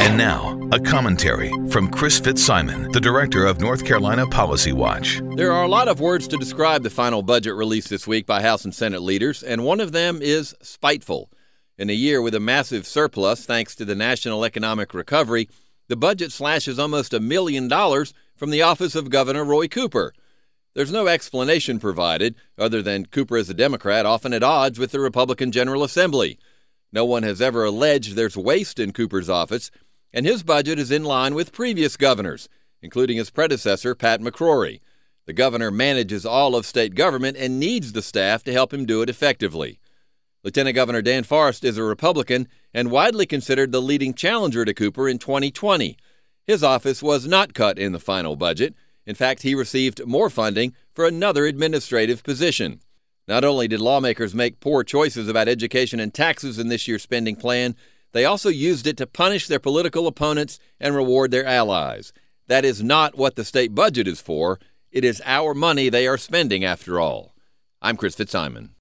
And now, a commentary from Chris Fitzsimon, the director of North Carolina Policy Watch. There are a lot of words to describe the final budget released this week by House and Senate leaders, and one of them is spiteful. In a year with a massive surplus thanks to the national economic recovery, the budget slashes almost $1 million from the office of Governor Roy Cooper. There's no explanation provided, other than Cooper is a Democrat, often at odds with the Republican General Assembly. No one has ever alleged there's waste in Cooper's office, and his budget is in line with previous governors, including his predecessor, Pat McCrory. The governor manages all of state government and needs the staff to help him do it effectively. Lieutenant Governor Dan Forest is a Republican and widely considered the leading challenger to Cooper in 2020. His office was not cut in the final budget. In fact, he received more funding for another administrative position. Not only did lawmakers make poor choices about education and taxes in this year's spending plan, they also used it to punish their political opponents and reward their allies. That is not what the state budget is for. It is our money they are spending, after all. I'm Chris Fitzsimon.